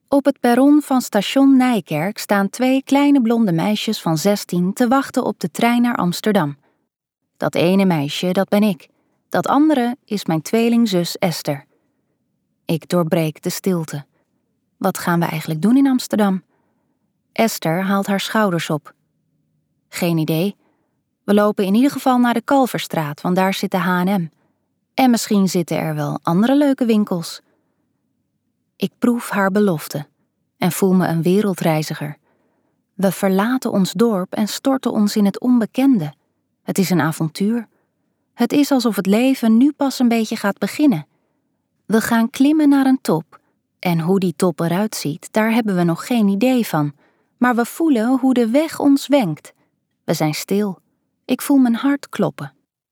Op het perron van station Nijkerk staan 2 kleine blonde meisjes van 16 te wachten op de trein naar Amsterdam. Dat ene meisje, dat ben ik. Dat andere is mijn tweelingzus Esther. Ik doorbreek de stilte. Wat gaan we eigenlijk doen in Amsterdam? Esther haalt haar schouders op. Geen idee. We lopen in ieder geval naar de Kalverstraat, want daar zit de H&M. En misschien zitten er wel andere leuke winkels. Ik proef haar belofte en voel me een wereldreiziger. We verlaten ons dorp en storten ons in het onbekende. Het is een avontuur. Het is alsof het leven nu pas een beetje gaat beginnen. We gaan klimmen naar een top. En hoe die top eruit ziet, daar hebben we nog geen idee van. Maar we voelen hoe de weg ons wenkt. We zijn stil. Ik voel mijn hart kloppen.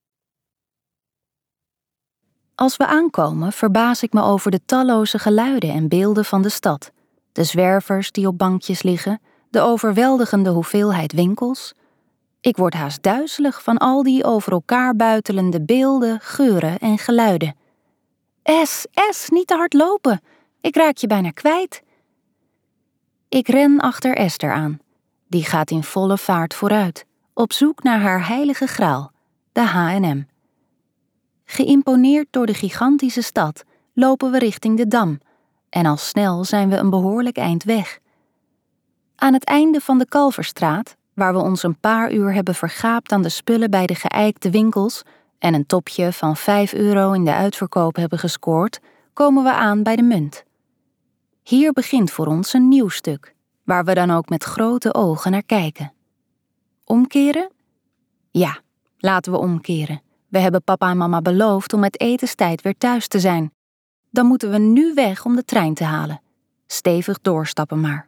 Als we aankomen, verbaas ik me over de talloze geluiden en beelden van de stad. De zwervers die op bankjes liggen, de overweldigende hoeveelheid winkels. Ik word haast duizelig van al die over elkaar buitelende beelden, geuren en geluiden. Es, niet te hard lopen. Ik raak je bijna kwijt. Ik ren achter Esther aan. Die gaat in volle vaart vooruit, op zoek naar haar heilige graal, de H&M. Geïmponeerd door de gigantische stad lopen we richting de Dam en al snel zijn we een behoorlijk eind weg. Aan het einde van de Kalverstraat, waar we ons een paar uur hebben vergaapt aan de spullen bij de geëikte winkels en een topje van €5 in de uitverkoop hebben gescoord, komen we aan bij de Munt. Hier begint voor ons een nieuw stuk, waar we dan ook met grote ogen naar kijken. Omkeren? Ja, laten we omkeren. We hebben papa en mama beloofd om met etenstijd weer thuis te zijn. Dan moeten we nu weg om de trein te halen. Stevig doorstappen maar.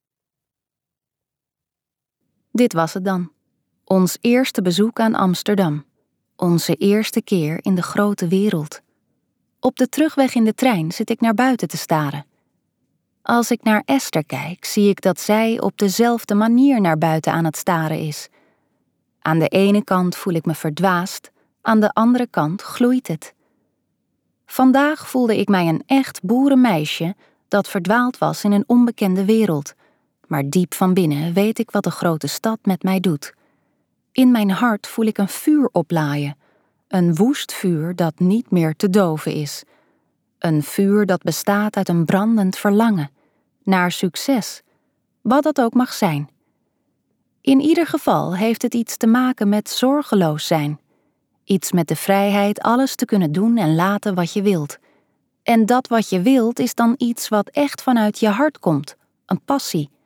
Dit was het dan. Ons eerste bezoek aan Amsterdam. Onze eerste keer in de grote wereld. Op de terugweg in de trein zit ik naar buiten te staren. Als ik naar Esther kijk, zie ik dat zij op dezelfde manier naar buiten aan het staren is. Aan de ene kant voel ik me verdwaasd, aan de andere kant gloeit het. Vandaag voelde ik mij een echt boerenmeisje dat verdwaald was in een onbekende wereld. Maar diep van binnen weet ik wat de grote stad met mij doet. In mijn hart voel ik een vuur oplaaien. Een woest vuur dat niet meer te doven is. Een vuur dat bestaat uit een brandend verlangen. Naar succes. Wat dat ook mag zijn. In ieder geval heeft het iets te maken met zorgeloos zijn. Iets met de vrijheid alles te kunnen doen en laten wat je wilt. En dat wat je wilt is dan iets wat echt vanuit je hart komt. Een passie.